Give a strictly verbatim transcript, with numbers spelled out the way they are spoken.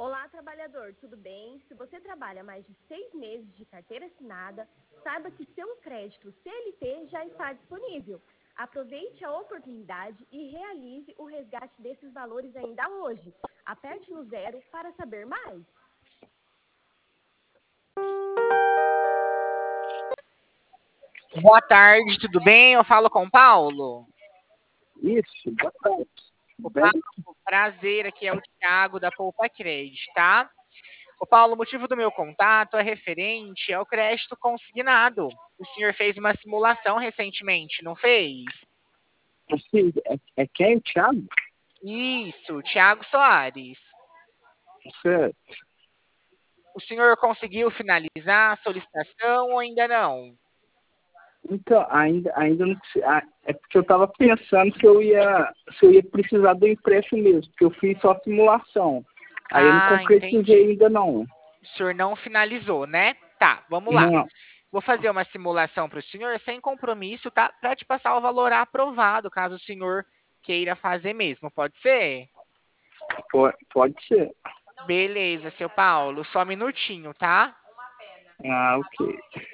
Olá, trabalhador, tudo bem? Se você trabalha mais de seis meses de carteira assinada, saiba que seu crédito C L T já está disponível. Aproveite a oportunidade e realize o resgate desses valores ainda hoje. Aperte no zero para saber mais. Boa tarde, tudo bem? Eu falo com o Paulo. Isso, boa tarde. O Tudo bem? Paulo, prazer, aqui é o Thiago da Poupa Credit, tá? O Paulo, o motivo do meu contato é referente ao crédito consignado. O senhor fez uma simulação recentemente, não fez? Assim, é, é quem, Thiago? Isso, Thiago Soares. Certo. O senhor conseguiu finalizar a solicitação ou ainda não? Então, ainda, ainda não sei. Ah, é porque eu estava pensando se eu ia se eu ia precisar do empréstimo mesmo, porque eu fiz só simulação. Aí eu não Ah, concretizei entendi. ainda não. O senhor não finalizou, né? Tá, vamos lá. Não, Vou fazer uma simulação para o senhor sem compromisso, tá? Para te passar o valor aprovado, caso o senhor queira fazer mesmo. Pode ser? pode, pode ser. Beleza, seu Paulo. Só um minutinho, tá? Ah, ok.